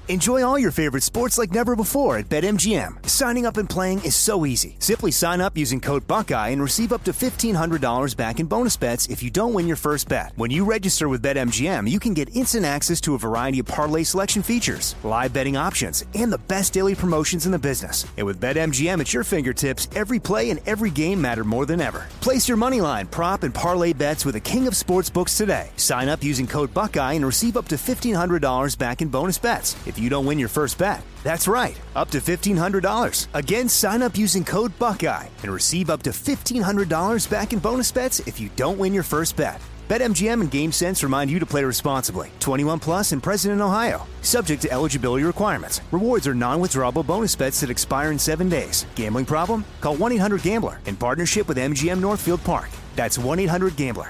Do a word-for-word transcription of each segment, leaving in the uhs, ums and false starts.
Enjoy all your favorite sports like never before at BetMGM. Signing up and playing is so easy. Simply sign up using code Buckeye and receive up to fifteen hundred dollars back in bonus bets if you don't win your first bet. When you register with BetMGM, you can get instant access to a variety of parlay selection features, live betting options, and the best daily promotions in the business. And with BetMGM at your fingertips, every play and every game matter more than ever. Place your moneyline, prop, and parlay bets with the king of sportsbooks today. Sign up using code Buckeye and receive up to fifteen hundred dollars back in bonus bets if you don't win your first bet. That's right, up to fifteen hundred dollars. Again, sign up using code Buckeye and receive up to fifteen hundred dollars back in bonus bets if you don't win your first bet. BetMGM and GameSense remind you to play responsibly. twenty-one plus and present in Ohio. Subject to eligibility requirements. Rewards are non-withdrawable bonus bets that expire in seven days. Gambling problem? Call one eight hundred gambler in partnership with M G M Northfield Park. That's one eight hundred gambler.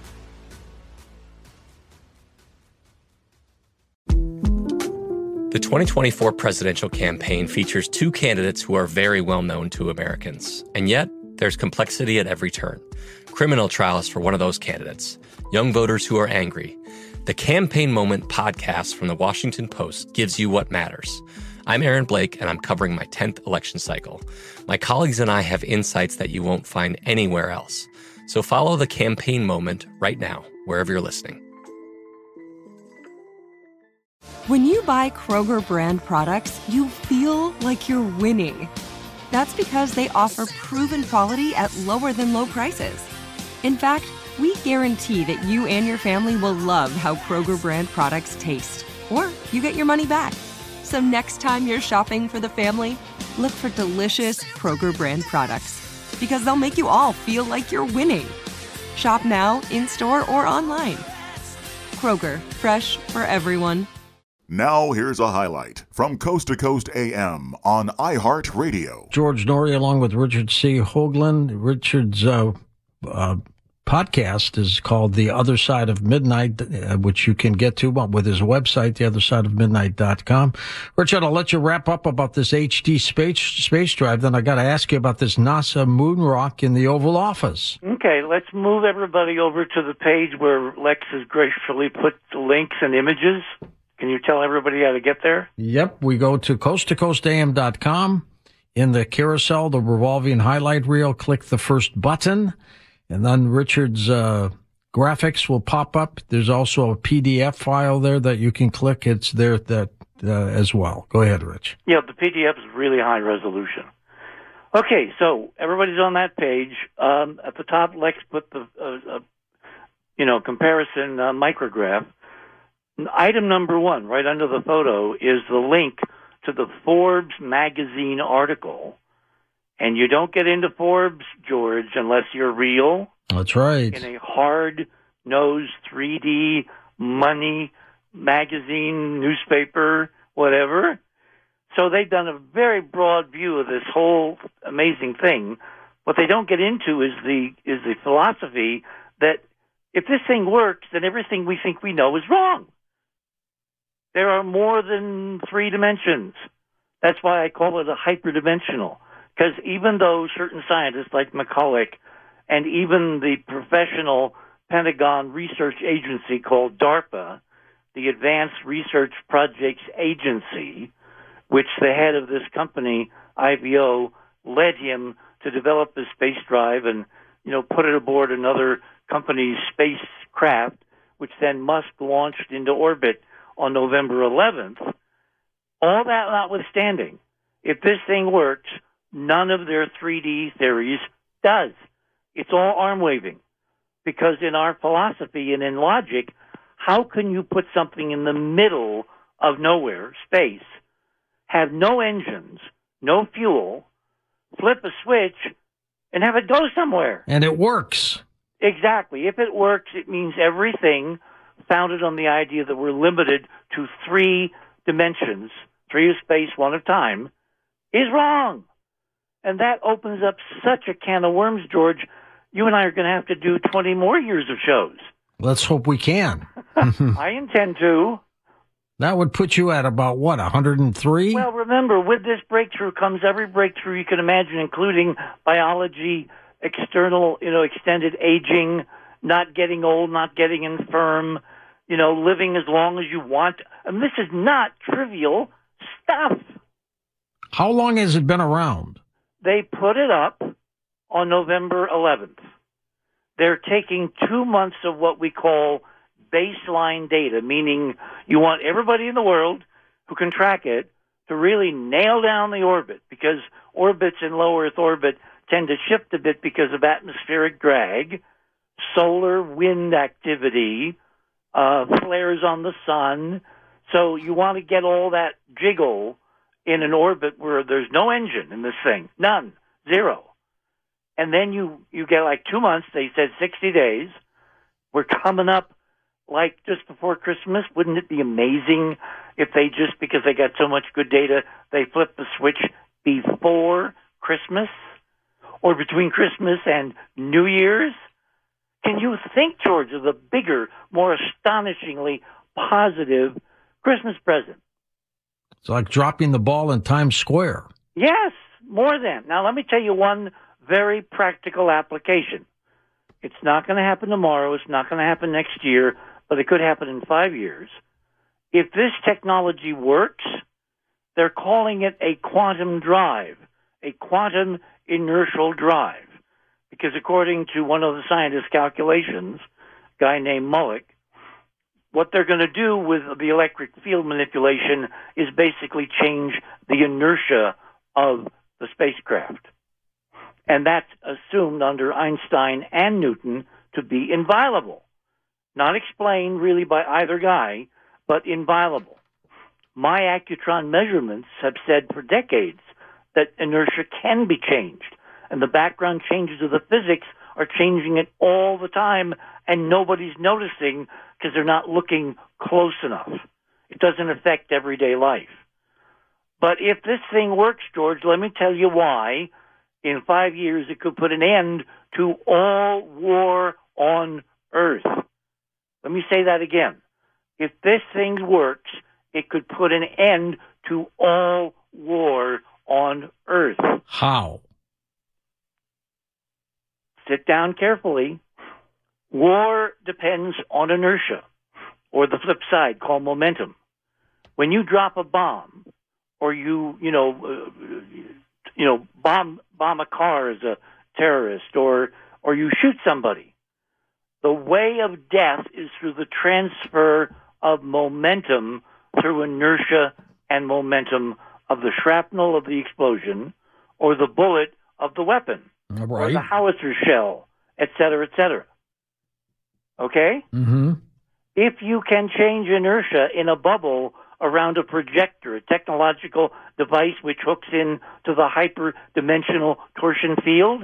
The twenty twenty-four presidential campaign features two candidates who are very well known to Americans. And yet, there's complexity at every turn. Criminal trials for one of those candidates. Young voters who are angry. The Campaign Moment podcast from the Washington Post gives you what matters. I'm Aaron Blake, and I'm covering my tenth election cycle. My colleagues and I have insights that you won't find anywhere else. So follow The Campaign Moment right now, wherever you're listening. When you buy Kroger brand products, you feel like you're winning. That's because they offer proven quality at lower than low prices. In fact, we guarantee that you and your family will love how Kroger brand products taste, or you get your money back. So next time you're shopping for the family, look for delicious Kroger brand products, because they'll make you all feel like you're winning. Shop now, in-store, or online. Kroger, fresh for everyone. Now here's a highlight from Coast to Coast A M on iHeartRadio. George Noory along with Richard C. Hoagland. Richard's uh, uh, podcast is called The Other Side of Midnight, uh, which you can get to with his website, the other side of midnight dot com. Richard, I'll let you wrap up about this H D space, space drive. Then I got to ask you about this NASA moon rock in the Oval Office. Okay, let's move everybody over to the page where Lex has gracefully put the links and images. Can you tell everybody how to get there? Yep. We go to coast to coast a m dot com. In the carousel, the revolving highlight reel, click the first button, and then Richard's uh, graphics will pop up. There's also a P D F file there that you can click. It's there that uh, as well. Go ahead, Rich. Yeah, the P D F is really high resolution. Okay, so everybody's on that page. Um, at the top, Lex put the uh, uh, you know comparison uh, micrograph. Item number one, right under the photo, is the link to the Forbes magazine article. And you don't get into Forbes, George, unless you're real. That's right. In a hard-nosed three D money magazine, newspaper, whatever. So they've done a very broad view of this whole amazing thing. What they don't get into is the is the philosophy that if this thing works, then everything we think we know is wrong. There are more than three dimensions. That's why I call it a hyperdimensional. Because even though certain scientists like McCulloch and even the professional Pentagon research agency called DARPA, the Advanced Research Projects Agency, which the head of this company, I B O, led him to develop the space drive and, you know, put it aboard another company's spacecraft, which then Musk launched into orbit on November eleventh. All that notwithstanding, if this thing works, none of their three D theories does. It's all arm-waving. Because in our philosophy and in logic, how can you put something in the middle of nowhere, space, have no engines, no fuel, flip a switch, and have it go somewhere? And it works. Exactly. If it works, it means everything founded on the idea that we're limited to three dimensions, three of space, one of time, is wrong. And that opens up such a can of worms, George. You and I are going to have to do twenty more years of shows. Let's hope we can. I intend to. That would put you at about, what, one hundred three? Well, remember, with this breakthrough comes every breakthrough you can imagine, including biology, external, you know, extended aging, not getting old, not getting infirm, you know, living as long as you want. And this is not trivial stuff. How long has it been around? They put it up on November eleventh. They're taking two months of what we call baseline data, meaning you want everybody in the world who can track it to really nail down the orbit, because orbits in low Earth orbit tend to shift a bit because of atmospheric drag, solar wind activity, uh, flares on the sun. So you want to get all that jiggle in an orbit where there's no engine in this thing, none, zero. And then you, you get like two months, they said sixty days. We're coming up like just before Christmas. Wouldn't it be amazing if they just, because they got so much good data, they flip the switch before Christmas or between Christmas and New Year's? Can you think, George, of the bigger, more astonishingly positive Christmas present? It's like dropping the ball in Times Square. Yes, more than. Now, let me tell you one very practical application. It's not going to happen tomorrow. It's not going to happen next year, but it could happen in five years. If this technology works, they're calling it a quantum drive, a quantum inertial drive, because according to one of the scientists' calculations, a guy named Mullick, what they're going to do with the electric field manipulation is basically change the inertia of the spacecraft. And that's assumed under Einstein and Newton to be inviolable. Not explained really by either guy, but inviolable. My Accutron measurements have said for decades that inertia can be changed, and the background changes of the physics are changing it all the time, and nobody's noticing because they're not looking close enough. It doesn't affect everyday life. But if this thing works, George, let me tell you why. In five years, it could put an end to all war on Earth. Let me say that again. If this thing works, it could put an end to all war on Earth. How? Sit down carefully. War depends on inertia, or the flip side, called momentum. When you drop a bomb, or you, you know, uh, you know, bomb bomb a car as a terrorist, or or you shoot somebody, the way of death is through the transfer of momentum through inertia and momentum of the shrapnel of the explosion, or the bullet of the weapon, right, or the howitzer shell, et cetera, et cetera. Okay? Mm-hmm. If you can change inertia in a bubble around a projector, a technological device which hooks in to the hyperdimensional torsion field,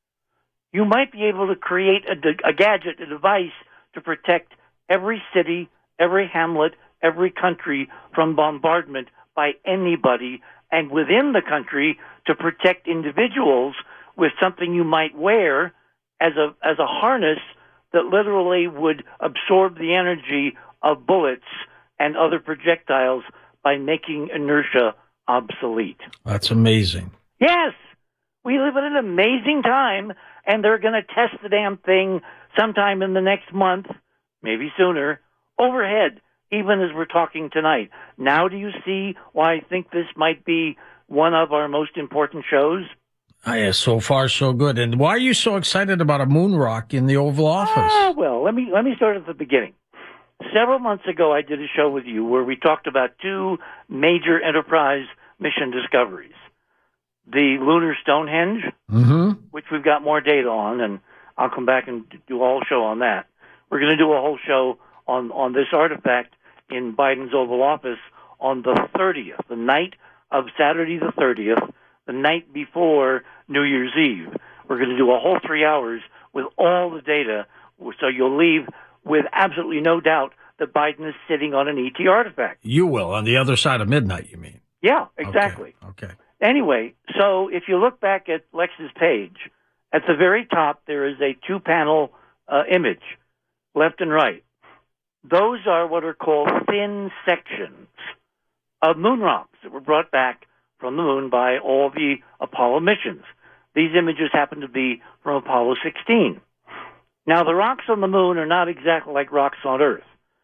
you might be able to create a, de- a gadget, a device to protect every city, every hamlet, every country from bombardment by anybody, and within the country to protect individuals with something you might wear as a as a harness that literally would absorb the energy of bullets and other projectiles by making inertia obsolete. That's amazing. Yes, we live in an amazing time, and they're going to test the damn thing sometime in the next month, maybe sooner, overhead, even as we're talking tonight. Now do you see why I think this might be one of our most important shows? Oh, yeah, so far so good. And why are you so excited about a moon rock in the Oval Office? Ah, well, let me let me start at the beginning. Several months ago, I did a show with you where we talked about two major Enterprise mission discoveries. The lunar Stonehenge, mm-hmm. which we've got more data on, and I'll come back and do a whole show on that. We're going to do a whole show on, on this artifact in Biden's Oval Office on the thirtieth, the night of Saturday the thirtieth, the night before New Year's Eve. We're going to do a whole three hours with all the data, so you'll leave with absolutely no doubt that Biden is sitting on an E T artifact. You will, on the other side of midnight, you mean? Yeah, exactly. Okay. okay. Anyway, so if you look back at Lex's page, at the very top there is a two-panel uh, image, left and right. Those are what are called thin sections of moon rocks that were brought back from the moon by all the Apollo missions. These images happen to be from Apollo sixteen. Now, the rocks on the moon are not exactly like rocks on Earth.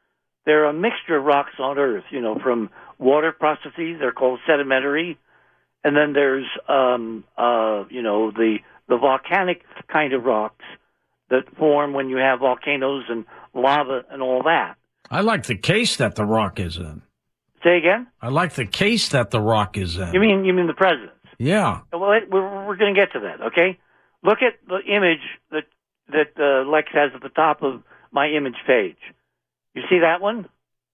They're a mixture of rocks on Earth, you know, from water processes. They're called sedimentary. And then there's, um, uh, you know, the, the volcanic kind of rocks that form when you have volcanoes and lava and all that. I like the case that the rock is in. Say again? I like the case that the rock is in. You mean you mean the president's? Yeah. Well, it, we're we're going to get to that. Okay. Look at the image that that uh, Lex has at the top of my image page. You see that one?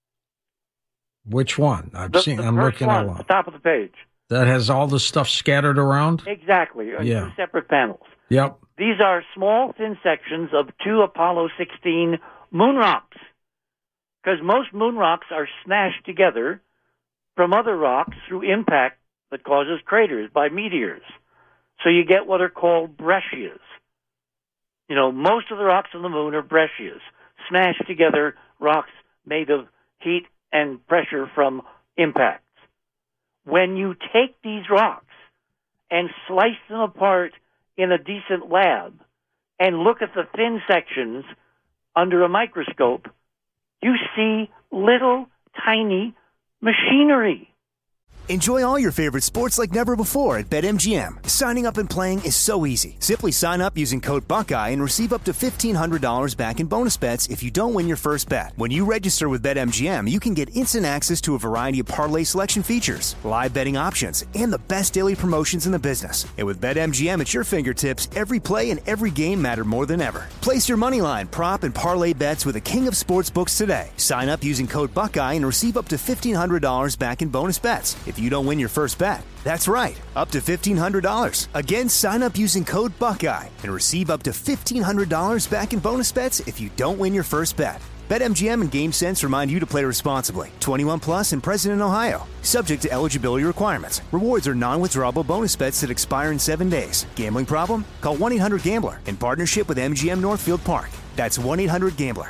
Which one? I've the, seen. The I'm first looking one, at one. the top of the page. That has all the stuff scattered around. Exactly. On Yeah. two separate panels. Yep. These are small, thin sections of two Apollo sixteen moon rocks. Because most moon rocks are smashed together from other rocks through impact that causes craters by meteors. So you get what are called breccias. You know, most of the rocks on the moon are breccias, smashed together rocks made of heat and pressure from impacts. When you take these rocks and slice them apart in a decent lab and look at the thin sections under a microscope, you see little tiny machinery. Enjoy all your favorite sports like never before at BetMGM. Signing up and playing is so easy. Simply sign up using code Buckeye and receive up to fifteen hundred dollars back in bonus bets if you don't win your first bet. When you register with BetMGM, you can get instant access to a variety of parlay selection features, live betting options, and the best daily promotions in the business. And with BetMGM at your fingertips, every play and every game matter more than ever. Place your moneyline, prop, and parlay bets with the king of sportsbooks today. Sign up using code Buckeye and receive up to fifteen hundred dollars back in bonus bets if you don't win your first bet. That's right, up to fifteen hundred dollars. Again, sign up using code Buckeye and receive up to fifteen hundred dollars back in bonus bets if you don't win your first bet. BetMGM and GameSense remind you to play responsibly. twenty-one plus and present in Ohio. Subject to eligibility requirements. Rewards are non-withdrawable bonus bets that expire in seven days. Gambling problem? Call one eight hundred gambler in partnership with M G M Northfield Park. That's one eight hundred gambler.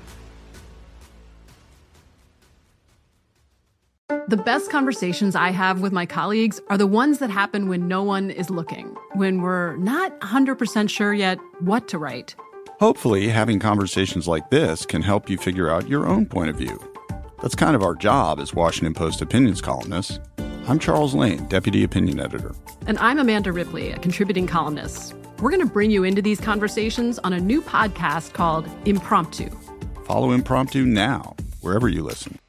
The best conversations I have with my colleagues are the ones that happen when no one is looking, when we're not one hundred percent sure yet what to write. Hopefully, having conversations like this can help you figure out your own point of view. That's kind of our job as Washington Post opinions columnists. I'm Charles Lane, Deputy Opinion Editor. And I'm Amanda Ripley, a contributing columnist. We're going to bring you into these conversations on a new podcast called Impromptu. Follow Impromptu now, wherever you listen.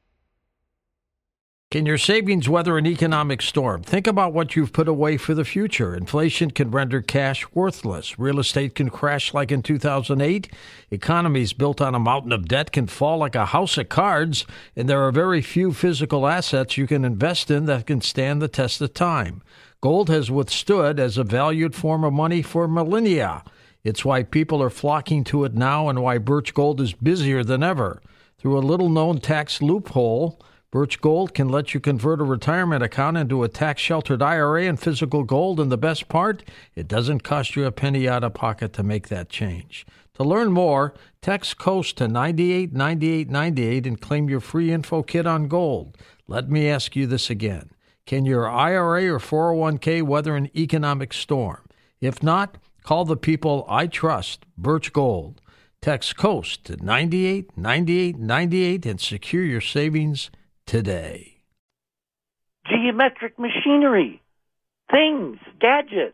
Can your savings weather an economic storm? Think about what you've put away for the future. Inflation can render cash worthless. Real estate can crash like in two thousand eight. Economies built on a mountain of debt can fall like a house of cards. And there are very few physical assets you can invest in that can stand the test of time. Gold has withstood as a valued form of money for millennia. It's why people are flocking to it now and why Birch Gold is busier than ever. Through a little-known tax loophole, Birch Gold can let you convert a retirement account into a tax-sheltered I R A in physical gold, and the best part, it doesn't cost you a penny out of pocket to make that change. To learn more, text COAST to nine eight nine eight nine eight and claim your free info kit on gold. Let me ask you this again. Can your I R A or four oh one k weather an economic storm? If not, call the people I trust, Birch Gold. Text COAST to nine eight nine eight nine eight and secure your savings today. Geometric machinery, things, gadgets,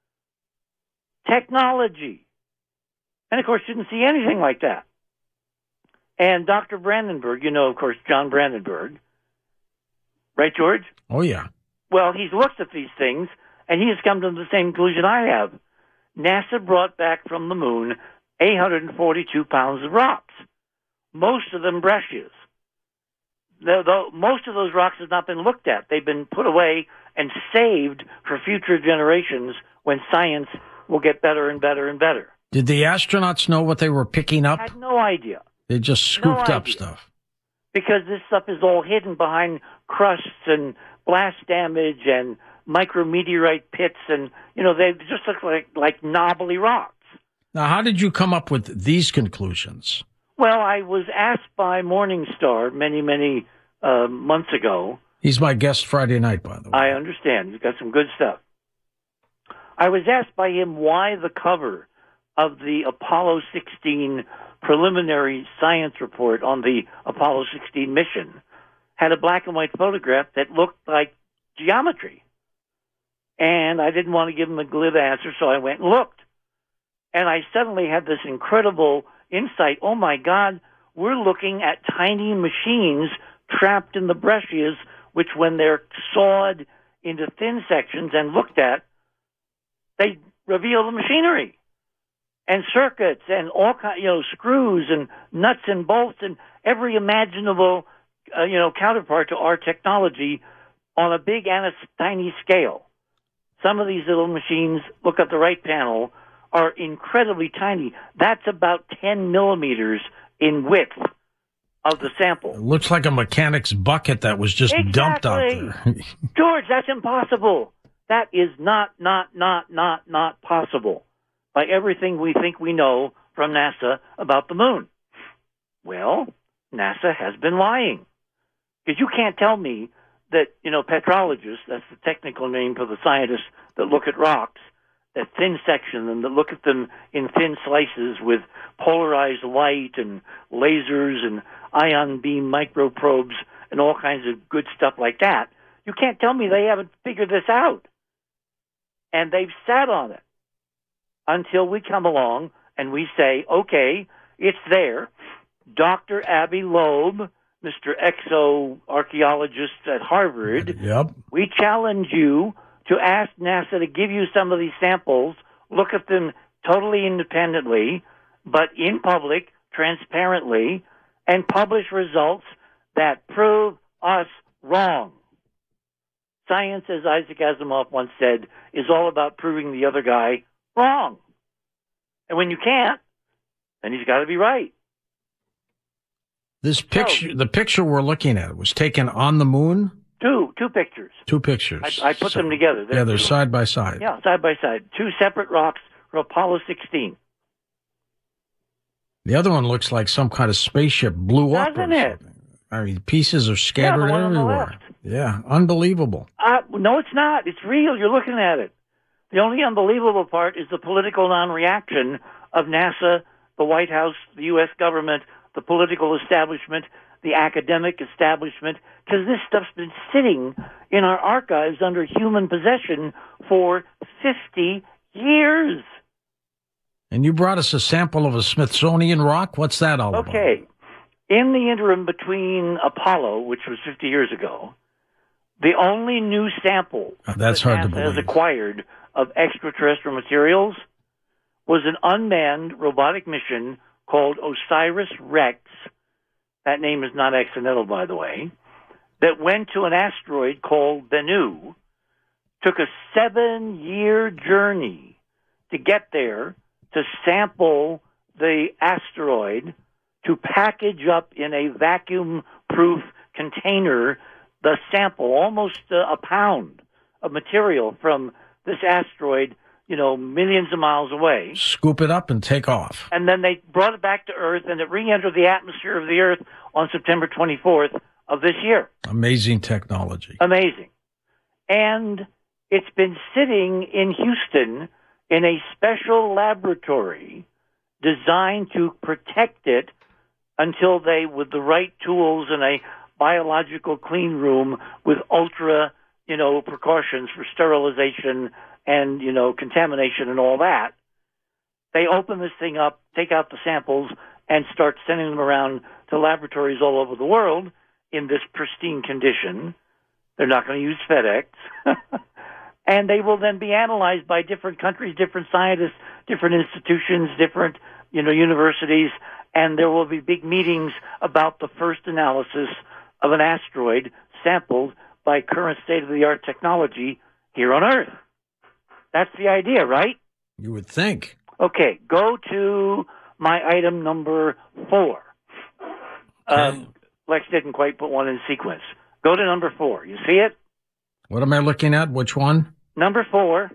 technology. And, of course, didn't see anything like that. And Doctor Brandenburg, you know, of course, John Brandenburg. Right, George? Oh, yeah. Well, he's looked at these things, and he has come to the same conclusion I have. NASA brought back from the moon eight hundred forty-two pounds of rocks, most of them breccias. The, the, most of those rocks have not been looked at. They've been put away and saved for future generations when science will get better and better and better. Did the astronauts know what they were picking up? I had no idea. They just scooped no up idea. stuff. Because this stuff is all hidden behind crusts and blast damage and micrometeorite pits, and, you know, they just look like, like knobbly rocks. Now, how did you come up with these conclusions? Well, I was asked by Morningstar many, many uh, months ago. He's my guest Friday night, by the way. I understand. You've got some good stuff. I was asked by him why the cover of the Apollo sixteen preliminary science report on the Apollo sixteen mission had a black and white photograph that looked like geometry. And I didn't want to give him a glib answer, so I went and looked. And I suddenly had this incredible insight. Oh, my God, we're looking at tiny machines trapped in the breccias, which when they're sawed into thin sections and looked at, they reveal the machinery and circuits and all kind, you know, screws and nuts and bolts and every imaginable, uh, you know, counterpart to our technology on a big and a tiny scale. Some of these little machines, look at the right panel, are incredibly tiny. That's about ten millimeters in width of the sample. It looks like a mechanic's bucket that was just exactly. dumped out there. George, that's impossible. That is not, not, not, not, not possible by everything we think we know from NASA about the moon. Well, NASA has been lying. Because you can't tell me that, you know, petrologists, that's the technical name for the scientists that look at rocks, that thin section them, that look at them in thin slices with polarized light and lasers and ion beam microprobes and all kinds of good stuff like that. You can't tell me they haven't figured this out. And they've sat on it until we come along and we say, okay, it's there. Doctor Avi Loeb, Mister exo-archaeologist at Harvard, yep. we challenge you to ask NASA to give you some of these samples, look at them totally independently, but in public, transparently, and publish results that prove us wrong. Science, as Isaac Asimov once said, is all about proving the other guy wrong. And when you can't, then he's got to be right. This picture, so, the picture we're looking at, was taken on the moon? Two, two pictures. Two pictures. I, I put so, them together. They're, yeah, they're two. side by side. Yeah, side by side. Two separate rocks for Apollo sixteen. The other one looks like some kind of spaceship blew Doesn't up or it? something. I mean, pieces are scattered yeah, everywhere. Yeah, unbelievable. Uh, no, it's not. It's real. You're looking at it. The only unbelievable part is the political non-reaction of NASA, the White House, the U S government, the political establishment, the academic establishment, because this stuff's been sitting in our archives under human possession for fifty years. And you brought us a sample of a Smithsonian rock? What's that all about? Okay. In the interim between Apollo, which was fifty years ago, the only new sample oh, that's that hard NASA to believe. has acquired of extraterrestrial materials was an unmanned robotic mission called OSIRIS-REx. That name is not accidental, by the way, that went to an asteroid called Bennu, took a seven-year journey to get there, to sample the asteroid, to package up in a vacuum-proof container the sample, almost uh, a pound of material from this asteroid, you know, millions of miles away. Scoop it up and take off. And then they brought it back to Earth, and it re-entered the atmosphere of the Earth on September twenty-fourth of this year. Amazing technology. Amazing. And it's been sitting in Houston in a special laboratory designed to protect it until they, with the right tools and a biological clean room with ultra, you know, precautions for sterilization and, you know, contamination and all that, they open this thing up, take out the samples, and start sending them around to laboratories all over the world in this pristine condition. They're not going to use FedEx. And they will then be analyzed by different countries, different scientists, different institutions, different, you know, universities, and there will be big meetings about the first analysis of an asteroid sampled by current state-of-the-art technology here on Earth. That's the idea, right? You would think. Okay, go to my item number four. Okay. Um, Lex didn't quite put one in sequence. Go to number four. You see it? What am I looking at? Which one? Number four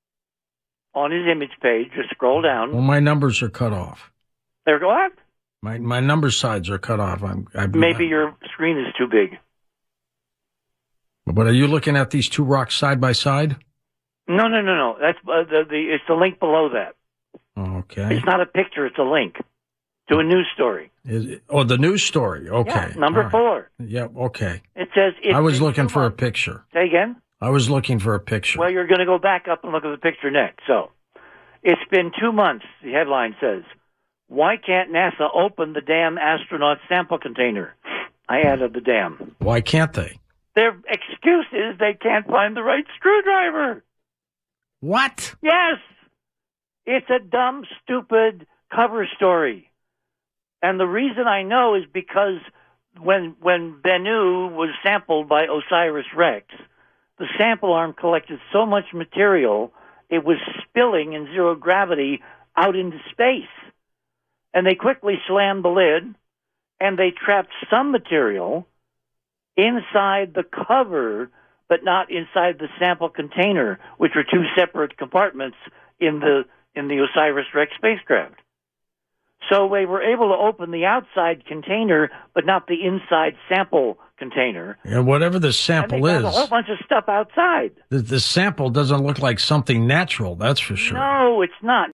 on his image page. Just scroll down. Well, my numbers are cut off. There, go on. My my number sides are cut off. I'm, I'm Maybe I, your screen is too big. But are you looking at these two rocks side by side? No, no, no, no. That's uh, the, the it's the link below that. Okay. It's not a picture; it's a link. to a news story. Is it, oh, the news story. Okay. Yeah, number right. four. Yep, okay. It says... I was looking for a picture. Say again? I was looking for a picture. Well, you're going to go back up and look at the picture next. So, it's been two months, the headline says. Why can't NASA open the damn astronaut sample container? I added the damn. Why can't they? Their excuse is they can't find the right screwdriver. What? Yes. It's a dumb, stupid cover story. And the reason I know is because when when Bennu was sampled by OSIRIS-REx, the sample arm collected so much material, it was spilling in zero gravity out into space. And they quickly slammed the lid, and they trapped some material inside the cover, but not inside the sample container, which were two separate compartments in the in the OSIRIS-REx spacecraft. So they were able to open the outside container, but not the inside sample container. And whatever the sample and they is, found a whole bunch of stuff outside. The, the sample doesn't look like something natural, that's for sure. No, it's not.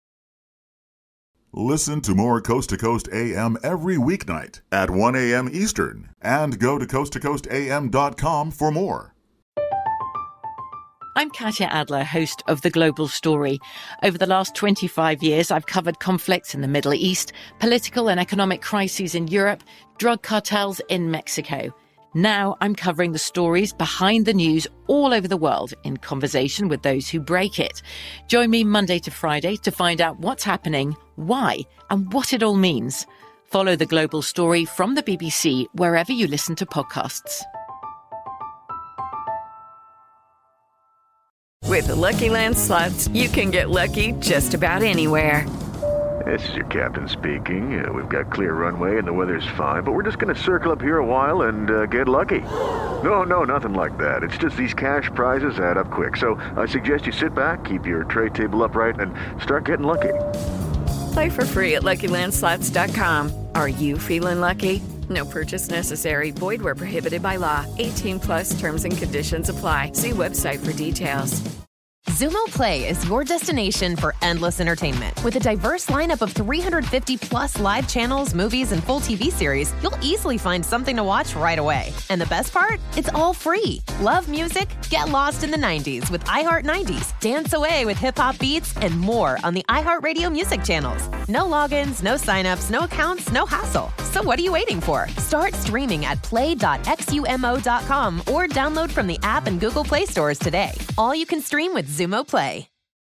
Listen to more Coast to Coast A M every weeknight at one a.m. Eastern, and go to coast to coast a m dot com for more. I'm Katya Adler, host of The Global Story. Over the last twenty-five years, I've covered conflicts in the Middle East, political and economic crises in Europe, drug cartels in Mexico. Now I'm covering the stories behind the news all over the world in conversation with those who break it. Join me Monday to Friday to find out what's happening, why, and what it all means. Follow The Global Story from the B B C wherever you listen to podcasts. With the Lucky Land Slots, you can get lucky just about anywhere. This is your captain speaking. Uh, we've got clear runway and the weather's fine, but we're just going to circle up here a while and uh, get lucky. No, no, nothing like that. It's just these cash prizes add up quick. So I suggest you sit back, keep your tray table upright, and start getting lucky. Play for free at Lucky Land Slots dot com. Are you feeling lucky? No purchase necessary. Void where prohibited by law. eighteen plus terms and conditions apply. See website for details. Xumo Play is your destination for endless entertainment. With a diverse lineup of three hundred fifty plus live channels, movies, and full T V series, you'll easily find something to watch right away. And the best part? It's all free. Love music? Get lost in the nineties with iHeart nineties, dance away with hip-hop beats, and more on the iHeartRadio music channels. No logins, no signups, no accounts, no hassle. So what are you waiting for? Start streaming at play dot xumo dot com or download from the app and Google Play stores today. All you can stream with Xumo Play.